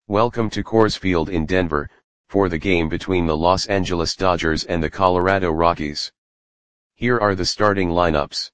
Welcome to Coors Field in Denver, for the game between the Los Angeles Dodgers and the Colorado Rockies. Here are the starting lineups.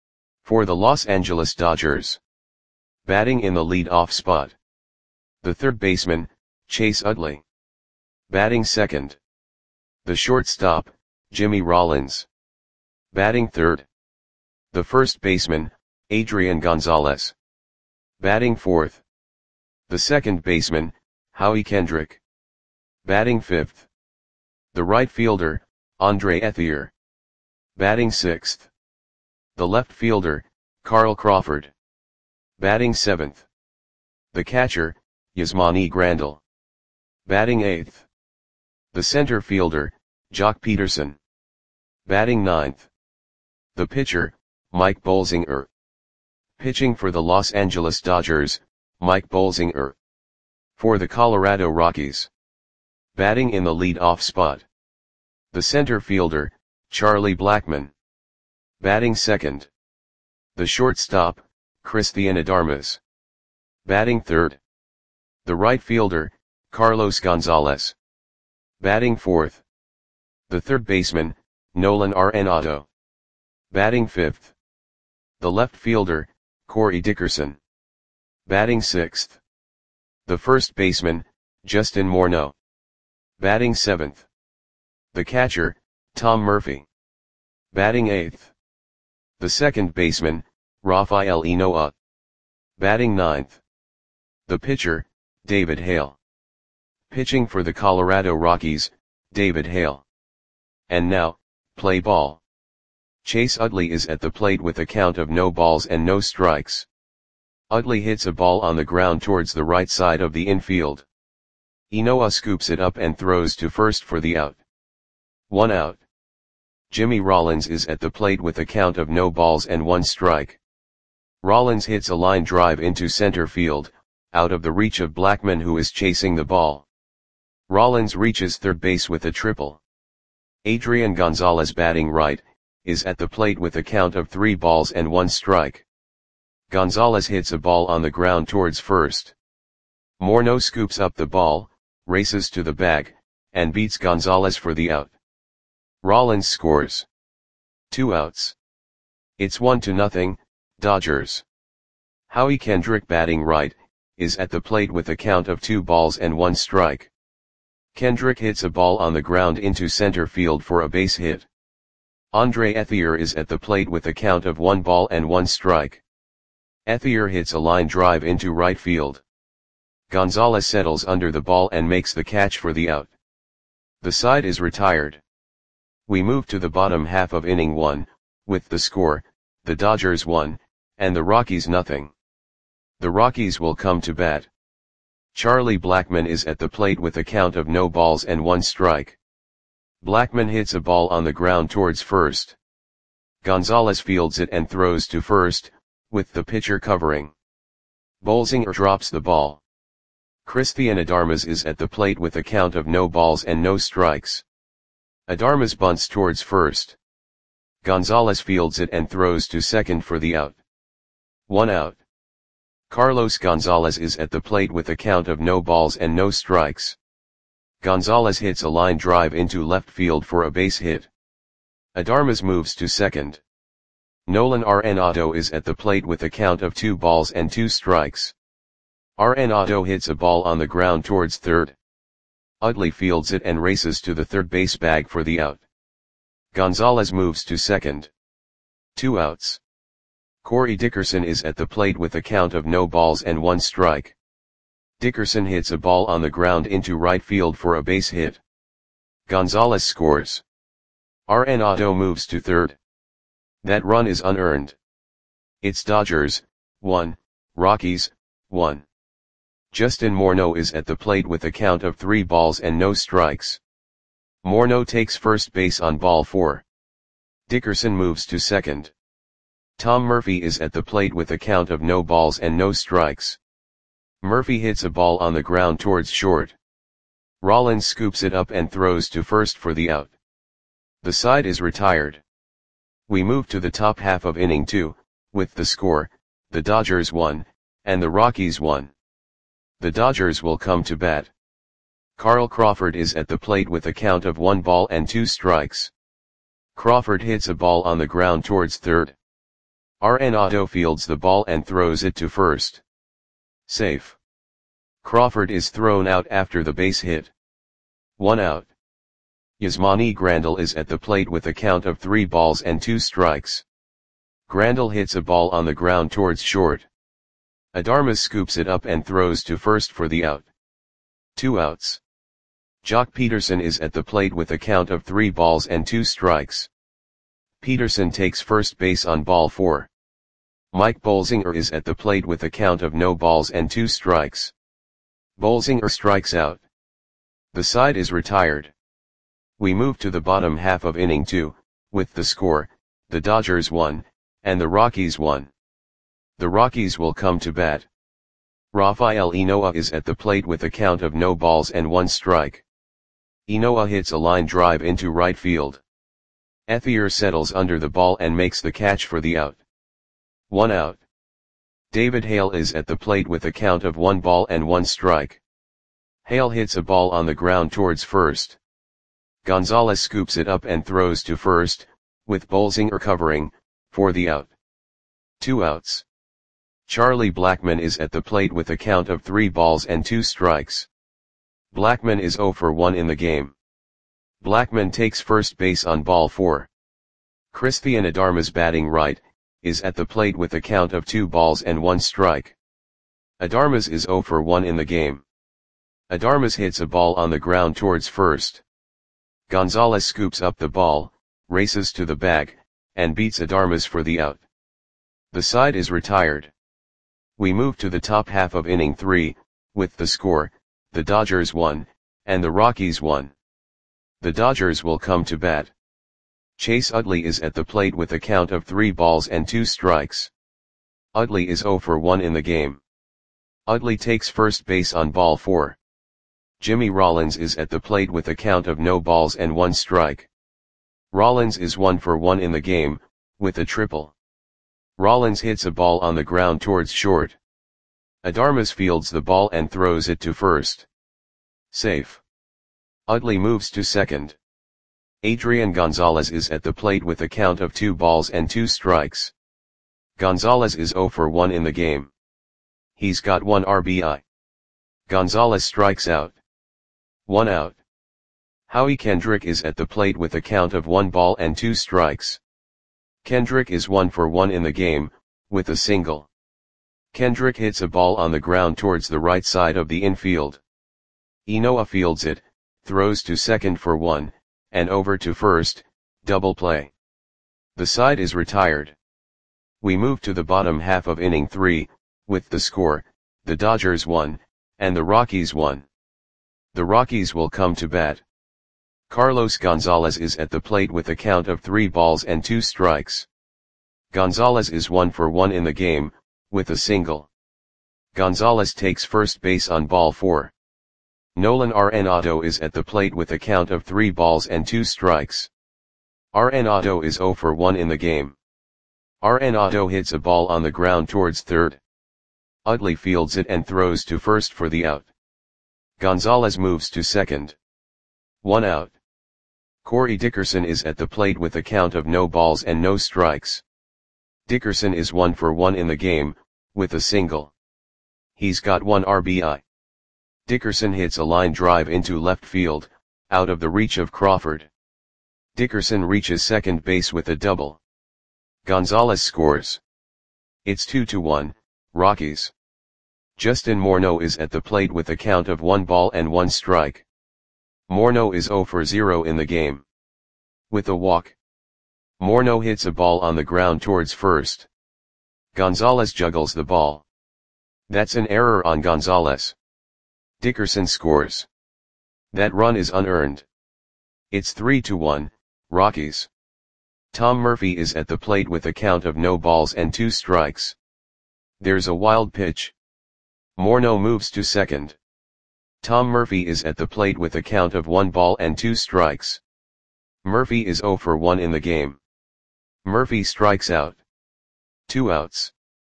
For the Los Angeles Dodgers. Batting in the lead-off spot. The third baseman, Chase Utley. Batting second. The shortstop, Jimmy Rollins. Batting third. The first baseman, Adrian Gonzalez. Batting fourth. The second baseman, Howie Kendrick. Batting fifth. The right fielder, Andre Ethier. Batting sixth. The left fielder, Carl Crawford. Batting seventh. The catcher, Yasmani Grandal. Batting eighth. The center fielder, Joc Pederson. Batting ninth. The pitcher, Mike Bolsinger. Pitching for the Los Angeles Dodgers, Mike Bolsinger. For the Colorado Rockies. Batting in the lead-off spot. The center fielder, Charlie Blackmon. Batting second. The shortstop, Cristian Adarmas. Batting third. The right fielder, Carlos Gonzalez. Batting fourth. The third baseman, Nolan Arenado. Batting fifth. The left fielder, Corey Dickerson. Batting sixth. The first baseman, Justin Morneau. Batting seventh. The catcher, Tom Murphy. Batting eighth. The second baseman, Rafael Ynoa. Batting ninth. The pitcher, David Hale. Pitching for the Colorado Rockies, David Hale. And now, play ball. Chase Utley is at the plate with a count of no balls and no strikes. Utley hits a ball on the ground towards the right side of the infield. Ynoa scoops it up and throws to first for the out. 1 out. Jimmy Rollins is at the plate with a count of no balls and 1 strike. Rollins hits a line drive into center field, out of the reach of Blackmon, who is chasing the ball. Rollins reaches third base with a triple. Adrian Gonzalez, batting right, is at the plate with a count of 3 balls and 1 strike. Gonzalez hits a ball on the ground towards first. Morneau scoops up the ball, races to the bag, and beats Gonzalez for the out. Rollins scores. 2 outs. It's 1-0, Dodgers. Howie Kendrick, batting right, is at the plate with a count of 2 balls and 1 strike. Kendrick hits a ball on the ground into center field for a base hit. Andre Ethier is at the plate with a count of 1 ball and 1 strike. Ethier hits a line drive into right field. Gonzalez settles under the ball and makes the catch for the out. The side is retired. We move to the bottom half of inning 1, with the score, the Dodgers 1, and the Rockies 0. The Rockies will come to bat. Charlie Blackmon is at the plate with a count of no balls and 1 strike. Blackmon hits a ball on the ground towards first. Gonzalez fields it and throws to first, with the pitcher covering. Bolsinger drops the ball. Cristian Adarmas is at the plate with a count of no balls and no strikes. Adarmas bunts towards first. Gonzalez fields it and throws to second for the out. 1 out. Carlos Gonzalez is at the plate with a count of no balls and no strikes. Gonzalez hits a line drive into left field for a base hit. Adarmas moves to second. Nolan Arenado is at the plate with a count of 2 balls and 2 strikes. Arenado hits a ball on the ground towards third. Utley fields it and races to the third base bag for the out. Gonzalez moves to second. 2 outs. Corey Dickerson is at the plate with a count of no balls and 1 strike. Dickerson hits a ball on the ground into right field for a base hit. Gonzalez scores. Arenado moves to third. That run is unearned. It's Dodgers 1, Rockies 1. Justin Morneau is at the plate with a count of 3 balls and no strikes. Morneau takes first base on ball 4. Dickerson moves to second. Tom Murphy is at the plate with a count of no balls and no strikes. Murphy hits a ball on the ground towards short. Rollins scoops it up and throws to first for the out. The side is retired. We move to the top half of inning 2, with the score, the Dodgers 1, and the Rockies 1. The Dodgers will come to bat. Carl Crawford is at the plate with a count of 1 ball and 2 strikes. Crawford hits a ball on the ground towards third. Arenado fields the ball and throws it to first. Safe. Crawford is thrown out after the base hit. 1 out. Yasmani Grandal is at the plate with a count of 3 balls and 2 strikes. Grandal hits a ball on the ground towards short. Adarmas scoops it up and throws to first for the out. 2 outs. Jock Peterson is at the plate with a count of 3 balls and 2 strikes. Peterson takes first base on ball 4. Mike Bolsinger is at the plate with a count of no balls and 2 strikes. Bolsinger strikes out. The side is retired. We move to the bottom half of inning 2, with the score, the Dodgers 1, and the Rockies 1. The Rockies will come to bat. Rafael Inoa is at the plate with a count of no balls and 1 strike. Inoa hits a line drive into right field. Ethier settles under the ball and makes the catch for the out. 1 out. David Hale is at the plate with a count of 1 ball and 1 strike. Hale hits a ball on the ground towards first. Gonzalez scoops it up and throws to first, with Bolsinger covering, for the out. 2 outs. Charlie Blackmon is at the plate with a count of 3 balls and 2 strikes. Blackmon is 0 for 1 in the game. Blackmon takes first base on ball 4. Christian Adarmas, batting right, is at the plate with a count of 2 balls and 1 strike. Adarmas is 0 for 1 in the game. Adarmas hits a ball on the ground towards first. Gonzalez scoops up the ball, races to the bag, and beats Adarmas for the out. The side is retired. We move to the top half of inning 3, with the score, the Dodgers 1, and the Rockies 1. The Dodgers will come to bat. Chase Utley is at the plate with a count of 3 balls and 2 strikes. Utley is 0 for 1 in the game. Utley takes first base on ball 4. Jimmy Rollins is at the plate with a count of no balls and 1 strike. Rollins is 1 for 1 in the game, with a triple. Rollins hits a ball on the ground towards short. Adarmas fields the ball and throws it to first. Safe. Utley moves to second. Adrian Gonzalez is at the plate with a count of 2 balls and 2 strikes. Gonzalez is 0 for 1 in the game. He's got 1 RBI. Gonzalez strikes out. 1 out. Howie Kendrick is at the plate with a count of 1 ball and 2 strikes. Kendrick is 1 for 1 in the game, with a single. Kendrick hits a ball on the ground towards the right side of the infield. Inoa fields it, throws to second for 1, and over to first, double play. The side is retired. We move to the bottom half of inning 3, with the score, the Dodgers 1, and the Rockies 1. The Rockies will come to bat. Carlos Gonzalez is at the plate with a count of 3 balls and 2 strikes. Gonzalez is 1 for 1 in the game, with a single. Gonzalez takes first base on ball 4. Nolan Arenado is at the plate with a count of 3 balls and 2 strikes. Arenado is 0 for 1 in the game. Arenado hits a ball on the ground towards third. Utley fields it and throws to first for the out. Gonzalez moves to second. 1 out. Corey Dickerson is at the plate with a count of no balls and no strikes. Dickerson is 1 for 1 in the game, with a single. He's got 1 RBI. Dickerson hits a line drive into left field, out of the reach of Crawford. Dickerson reaches second base with a double. Gonzalez scores. It's 2-1, Rockies. Justin Morneau is at the plate with a count of 1 ball and 1 strike. Morneau is 0 for 0 in the game. With a walk. Morneau hits a ball on the ground towards first. Gonzalez juggles the ball. That's an error on Gonzalez. Dickerson scores. That run is unearned. It's 3-1, Rockies. Tom Murphy is at the plate with a count of no balls and 2 strikes. There's a wild pitch. Morneau moves to second. Tom Murphy is at the plate with a count of 1 ball and 2 strikes. Murphy is 0 for 1 in the game. Murphy strikes out. 2 outs.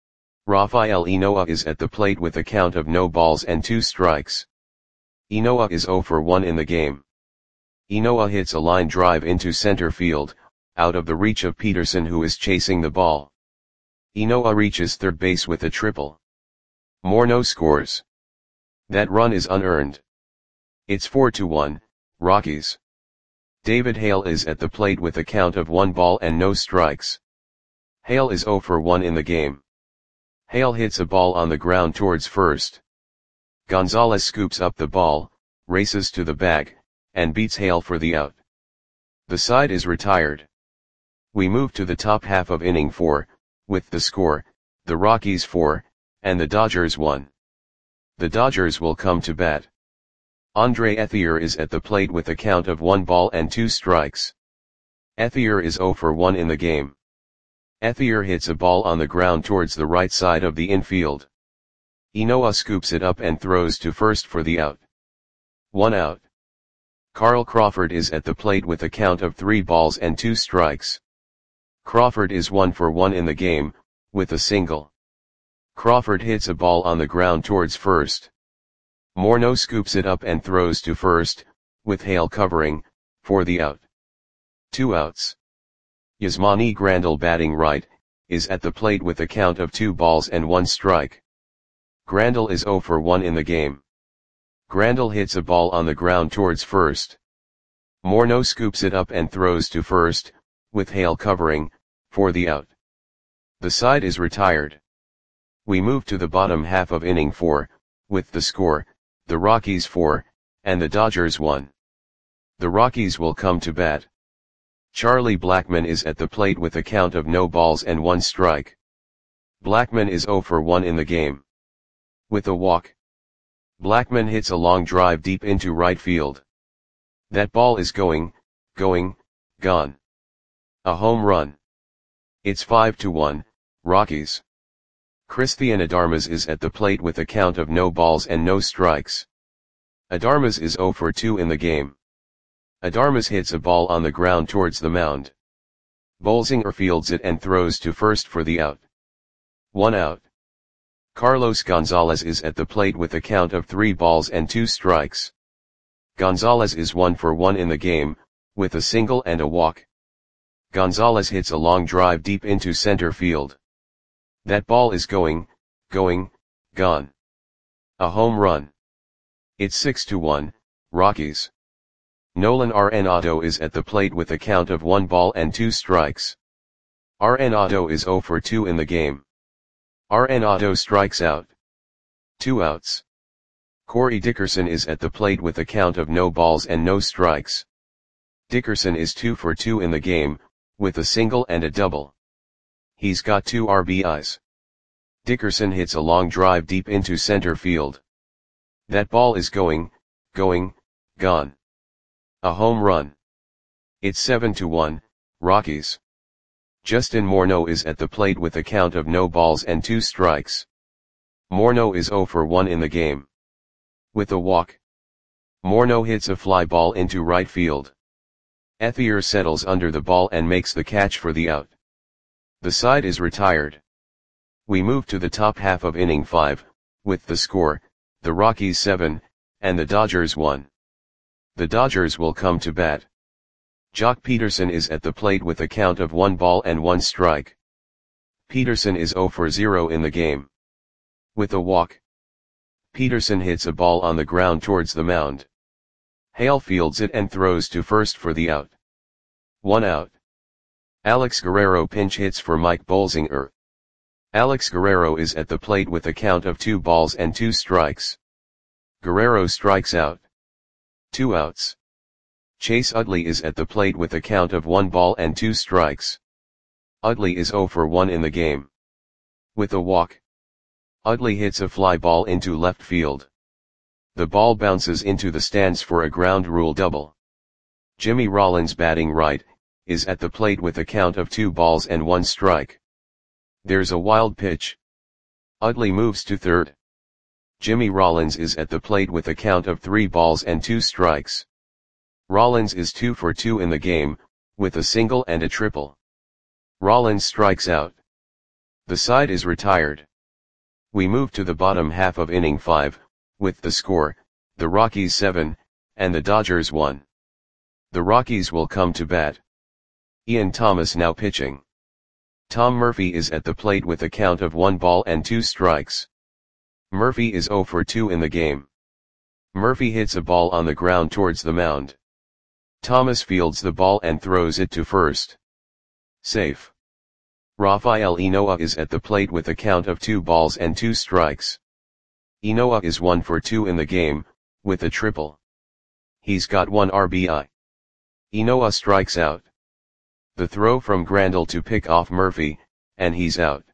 Rafael Enoa is at the plate with a count of no balls and 2 strikes. Enoa is 0 for 1 in the game. Enoa hits a line drive into center field, out of the reach of Peterson, who is chasing the ball. Enoa reaches third base with a triple. Morneau scores. That run is unearned. It's 4-1, Rockies. David Hale is at the plate with a count of 1 ball and no strikes. Hale is 0 for 1 in the game. Hale hits a ball on the ground towards first. Gonzalez scoops up the ball, races to the bag, and beats Hale for the out. The side is retired. We move to the top half of inning 4, with the score, the Rockies 4, and the Dodgers 1. The Dodgers will come to bat. Andre Ethier is at the plate with a count of 1 ball and 2 strikes. Ethier is 0 for 1 in the game. Ethier hits a ball on the ground towards the right side of the infield. Enoa scoops it up and throws to first for the out. 1 out. Carl Crawford is at the plate with a count of 3 balls and 2 strikes. Crawford is 1 for 1 in the game, with a single. Crawford hits a ball on the ground towards first. Morneau scoops it up and throws to first, with Hale covering, for the out. 2 outs. Yasmani Grandal, batting right, is at the plate with a count of 2 balls and 1 strike. Grandal is 0 for 1 in the game. Grandal hits a ball on the ground towards first. Morneau scoops it up and throws to first, with Hale covering, for the out. The side is retired. We move to the bottom half of inning 4, with the score, the Rockies 4, and the Dodgers 1. The Rockies will come to bat. Charlie Blackmon is at the plate with a count of no balls and 1 strike. Blackmon is 0 for 1 in the game. With a walk, Blackmon hits a long drive deep into right field. That ball is going, gone. A home run. It's 5-1, Rockies. Cristian Adarmas is at the plate with a count of no balls and no strikes. Adarmas is 0 for 2 in the game. Adarmas hits a ball on the ground towards the mound. Bolsinger fields it and throws to first for the out. 1 out. Carlos Gonzalez is at the plate with a count of 3 balls and 2 strikes. Gonzalez is 1 for 1 in the game, with a single and a walk. Gonzalez hits a long drive deep into center field. That ball is going, gone. A home run. It's 6-1, Rockies. Nolan Arenado is at the plate with a count of 1 ball and 2 strikes. Arenado is 0 for 2 in the game. Arenado strikes out. 2 outs. Corey Dickerson is at the plate with a count of no balls and no strikes. Dickerson is 2 for 2 in the game, with a single and a double. He's got 2 RBIs. Dickerson hits a long drive deep into center field. That ball is going, gone. A home run. It's 7-1, Rockies. Justin Morneau is at the plate with a count of no balls and 2 strikes. Morneau is 0 for 1 in the game. With a walk, Morneau hits a fly ball into right field. Ethier settles under the ball and makes the catch for the out. The side is retired. We move to the top half of inning 5, with the score, the Rockies 7, and the Dodgers 1. The Dodgers will come to bat. Jock Peterson is at the plate with a count of 1 ball and 1 strike. Peterson is 0 for 0 in the game. With a walk, Peterson hits a ball on the ground towards the mound. Hale fields it and throws to first for the out. 1 out. Alex Guerrero pinch hits for Mike Bolsinger. Alex Guerrero is at the plate with a count of 2 balls and 2 strikes. Guerrero strikes out. 2 outs. Chase Utley is at the plate with a count of 1 ball and 2 strikes. Utley is 0 for 1 in the game. With a walk, Utley hits a fly ball into left field. The ball bounces into the stands for a ground rule double. Jimmy Rollins, batting right, is at the plate with a count of 2 balls and 1 strike. There's a wild pitch. Utley moves to third. Jimmy Rollins is at the plate with a count of 3 balls and 2 strikes. Rollins is 2 for 2 in the game, with a single and a triple. Rollins strikes out. The side is retired. We move to the bottom half of inning 5, with the score, the Rockies 7, and the Dodgers 1. The Rockies will come to bat. Ian Thomas now pitching. Tom Murphy is at the plate with a count of 1 ball and 2 strikes. Murphy is 0 for 2 in the game. Murphy hits a ball on the ground towards the mound. Thomas fields the ball and throws it to first. Safe. Rafael Inoa is at the plate with a count of 2 balls and 2 strikes. Inoa is 1 for 2 in the game, with a triple. He's got 1 RBI. Inoa strikes out. The throw from Grandal to pick off Murphy, and he's out.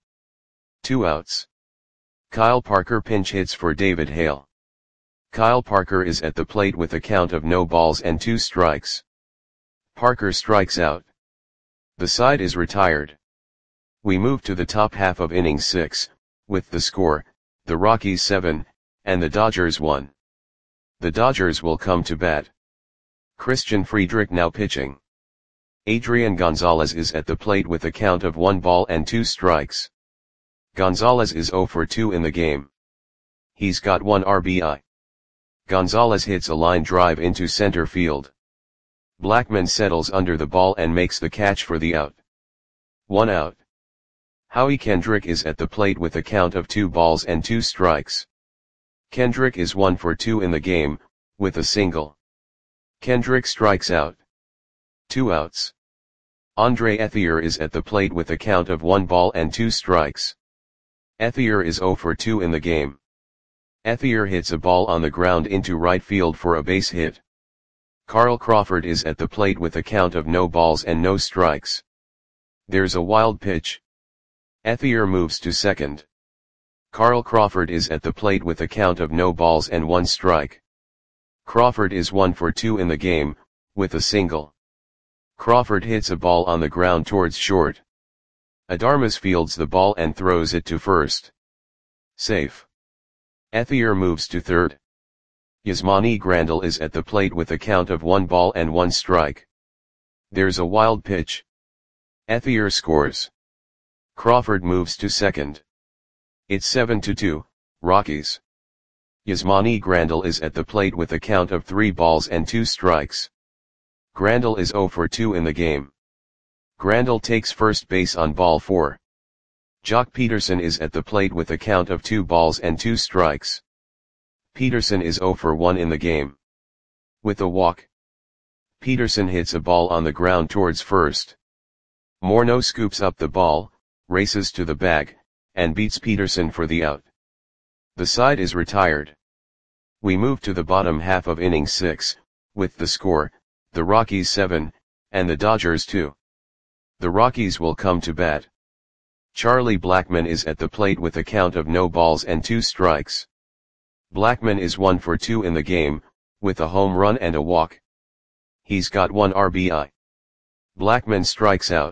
2 outs. Kyle Parker pinch hits for David Hale. Kyle Parker is at the plate with a count of no balls and 2 strikes. Parker strikes out. The side is retired. We move to the top half of inning 6, with the score, the Rockies 7, and the Dodgers 1. The Dodgers will come to bat. Christian Friedrich now pitching. Adrian Gonzalez is at the plate with a count of 1 ball and 2 strikes. Gonzalez is 0 for 2 in the game. He's got 1 RBI. Gonzalez hits a line drive into center field. Blackman settles under the ball and makes the catch for the out. 1 out. Howie Kendrick is at the plate with a count of 2 balls and 2 strikes. Kendrick is 1 for 2 in the game, with a single. Kendrick strikes out. 2 outs. Andre Ethier is at the plate with a count of 1 ball and 2 strikes. Ethier is 0 for 2 in the game. Ethier hits a ball on the ground into right field for a base hit. Carl Crawford is at the plate with a count of no balls and no strikes. There's a wild pitch. Ethier moves to second. Carl Crawford is at the plate with a count of no balls and 1 strike. Crawford is 1 for 2 in the game, with a single. Crawford hits a ball on the ground towards short. Adarmas fields the ball and throws it to first. Safe. Ethier moves to third. Yasmani Grandal is at the plate with a count of 1 ball and 1 strike. There's a wild pitch. Ethier scores. Crawford moves to second. It's 7-2, Rockies. Yasmani Grandal is at the plate with a count of 3 balls and 2 strikes. Grandal is 0 for 2 in the game. Grandal takes first base on ball 4. Jock Peterson is at the plate with a count of 2 balls and 2 strikes. Peterson is 0 for 1 in the game. With a walk. Peterson hits a ball on the ground towards first. Morneau scoops up the ball, races to the bag, and beats Peterson for the out. The side is retired. We move to the bottom half of inning 6, with the score, the Rockies 7, and the Dodgers 2. The Rockies will come to bat. Charlie Blackmon is at the plate with a count of no balls and 2 strikes. Blackmon is 1 for 2 in the game, with a home run and a walk. He's got 1 RBI. Blackmon strikes out.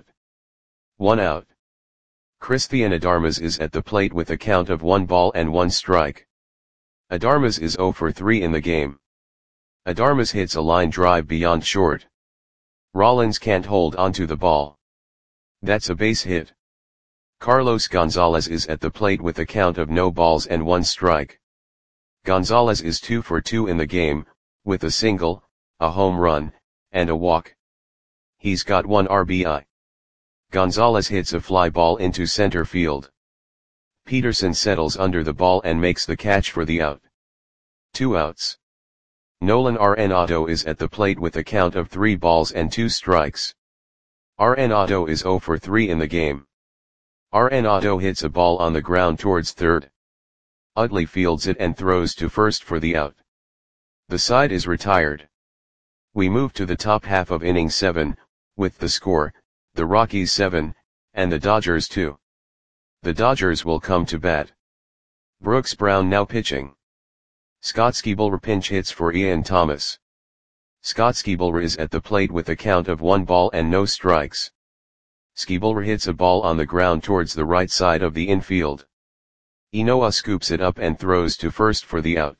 1 out. Christian Adarmas is at the plate with a count of 1 ball and 1 strike. Adarmas is 0 for 3 in the game. Adarmas hits a line drive beyond short. Rollins can't hold onto the ball. That's a base hit. Carlos Gonzalez is at the plate with a count of no balls and 1 strike. Gonzalez is 2 for 2 in the game, with a single, a home run, and a walk. He's got 1 RBI. Gonzalez hits a fly ball into center field. Peterson settles under the ball and makes the catch for the out. 2 outs. Nolan Arenado is at the plate with a count of 3 balls and 2 strikes. Arenado is 0 for 3 in the game. Arenado hits a ball on the ground towards third. Utley fields it and throws to first for the out. The side is retired. We move to the top half of inning 7, with the score, the Rockies 7, and the Dodgers 2. The Dodgers will come to bat. Brooks Brown now pitching. Scott Skiebler pinch hits for Ian Thomas. Scott Skiebler is at the plate with a count of 1 ball and no strikes. Skiebler hits a ball on the ground towards the right side of the infield. Inoa scoops it up and throws to first for the out.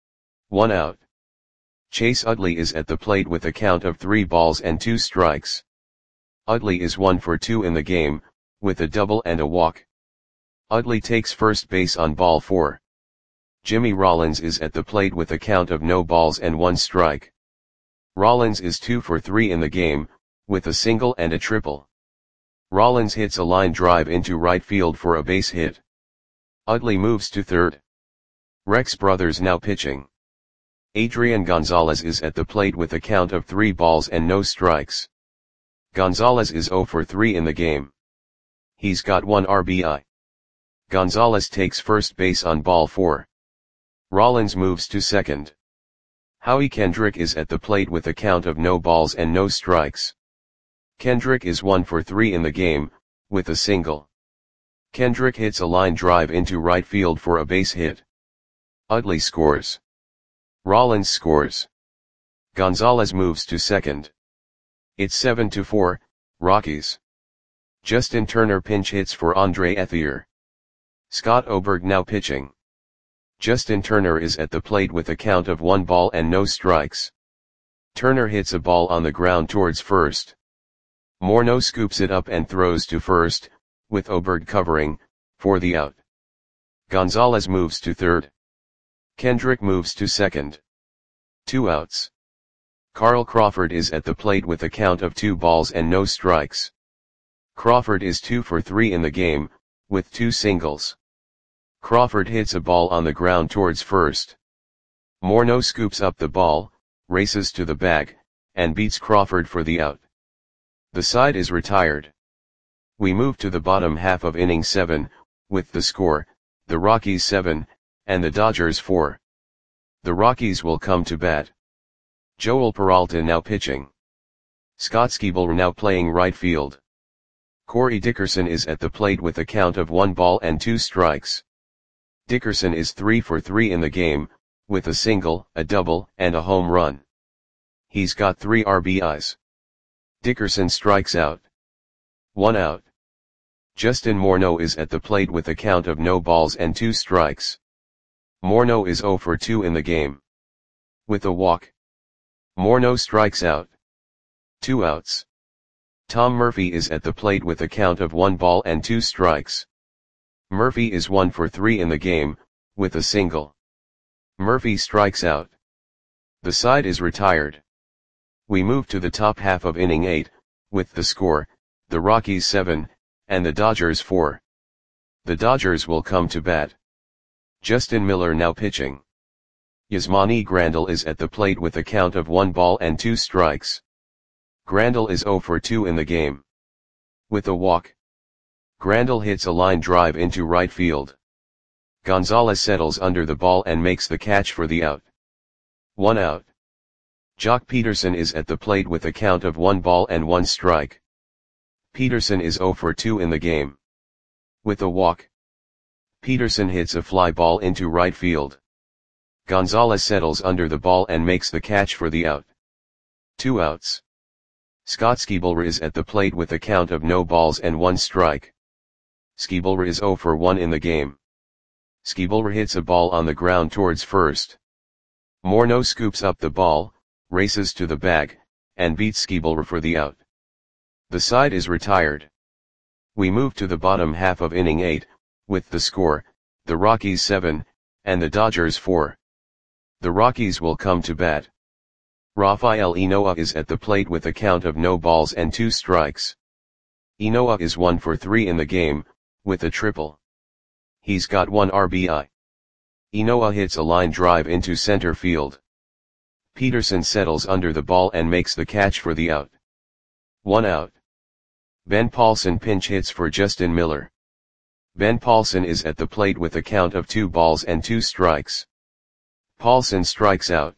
1 out. Chase Utley is at the plate with a count of 3 balls and 2 strikes. Utley is 1 for 2 in the game, with a double and a walk. Utley takes first base on ball 4. Jimmy Rollins is at the plate with a count of no balls and 1 strike. Rollins is 2 for 3 in the game, with a single and a triple. Rollins hits a line drive into right field for a base hit. Utley moves to third. Rex Brothers now pitching. Adrian Gonzalez is at the plate with a count of 3 balls and no strikes. Gonzalez is 0 for 3 in the game. He's got 1 RBI. Gonzalez takes first base on ball 4. Rollins moves to second. Howie Kendrick is at the plate with a count of no balls and no strikes. Kendrick is 1 for 3 in the game, with a single. Kendrick hits a line drive into right field for a base hit. Utley scores. Rollins scores. Gonzalez moves to second. It's 7-4, Rockies. Justin Turner pinch hits for Andre Ethier. Scott Oberg now pitching. Justin Turner is at the plate with a count of 1 ball and no strikes. Turner hits a ball on the ground towards first. Morneau scoops it up and throws to first, with Oberg covering, for the out. Gonzalez moves to third. Kendrick moves to second. 2 outs. Carl Crawford is at the plate with a count of 2 balls and no strikes. Crawford is 2 for 3 in the game, with 2 singles. Crawford hits a ball on the ground towards first. Morneau scoops up the ball, races to the bag, and beats Crawford for the out. The side is retired. We move to the bottom half of inning 7, with the score, the Rockies 7, and the Dodgers 4. The Rockies will come to bat. Joel Peralta now pitching. Scott Skiebel now playing right field. Corey Dickerson is at the plate with a count of 1 ball and 2 strikes. Dickerson is 3 for 3 in the game, with a single, a double, and a home run. He's got 3 RBIs. Dickerson strikes out. 1 out. Justin Morneau is at the plate with a count of no balls and 2 strikes. Morneau is 0 for 2 in the game. With a walk. Morneau strikes out. 2 outs. Tom Murphy is at the plate with a count of 1 ball and 2 strikes. Murphy is 1 for 3 in the game, with a single. Murphy strikes out. The side is retired. We move to the top half of inning 8, with the score, the Rockies 7, and the Dodgers 4. The Dodgers will come to bat. Justin Miller now pitching. Yasmani Grandal is at the plate with a count of 1 ball and 2 strikes. Grandal is 0 for 2 in the game. With a walk. Grandal hits a line drive into right field. Gonzalez settles under the ball and makes the catch for the out. 1 out. Jock Peterson is at the plate with a count of 1 ball and 1 strike. Peterson is 0 for 2 in the game. With a walk. Peterson hits a fly ball into right field. Gonzalez settles under the ball and makes the catch for the out. 2 outs. Scott Skiebel is at the plate with a count of no balls and 1 strike. Skiebel is 0 for 1 in the game. Skiebel hits a ball on the ground towards first. Morneau scoops up the ball, races to the bag, and beats Skiebel for the out. The side is retired. We move to the bottom half of inning 8, with the score, the Rockies 7, and the Dodgers 4. The Rockies will come to bat. Rafael Inoa is at the plate with a count of no balls and 2 strikes. Inoa is 1 for 3 in the game, with a triple. He's got 1 RBI. Inoa hits a line drive into center field. Peterson settles under the ball and makes the catch for the out. 1 out. Ben Paulson pinch hits for Justin Miller. Ben Paulson is at the plate with a count of 2 balls and 2 strikes. Paulson strikes out.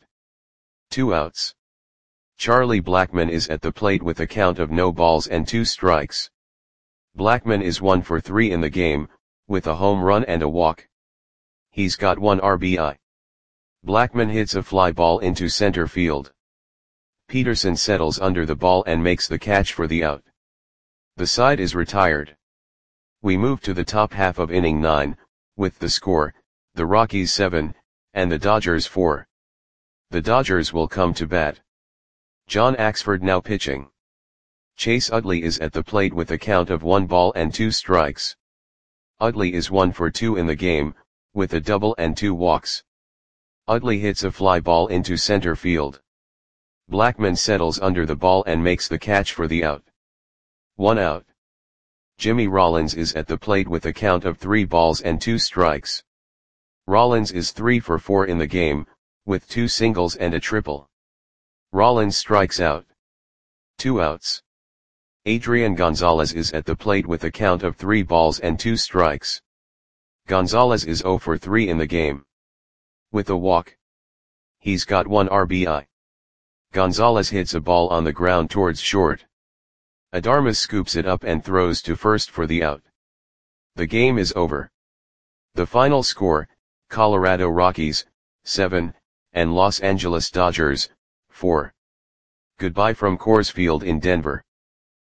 2 outs. Charlie Blackmon is at the plate with a count of no balls and 2 strikes. Blackmon is 1 for 3 in the game, with a home run and a walk. He's got 1 RBI. Blackmon hits a fly ball into center field. Peterson settles under the ball and makes the catch for the out. The side is retired. We move to the top half of inning 9, with the score, the Rockies 7, and the Dodgers 4. The Dodgers will come to bat. John Axford now pitching. Chase Utley is at the plate with a count of 1 ball and 2 strikes. Utley is 1 for 2 in the game, with a double and 2 walks. Utley hits a fly ball into center field. Blackmon settles under the ball and makes the catch for the out. 1 out. Jimmy Rollins is at the plate with a count of 3 balls and 2 strikes. Rollins is 3 for 4 in the game, with 2 singles and a triple. Rollins strikes out. 2 outs. Adrian Gonzalez is at the plate with a count of 3 balls and 2 strikes. Gonzalez is 0 for 3 in the game. With a walk. He's got 1 RBI. Gonzalez hits a ball on the ground towards short. Adarmas scoops it up and throws to first for the out. The game is over. The final score, Colorado Rockies, 7, and Los Angeles Dodgers, 4. Goodbye from Coors Field in Denver.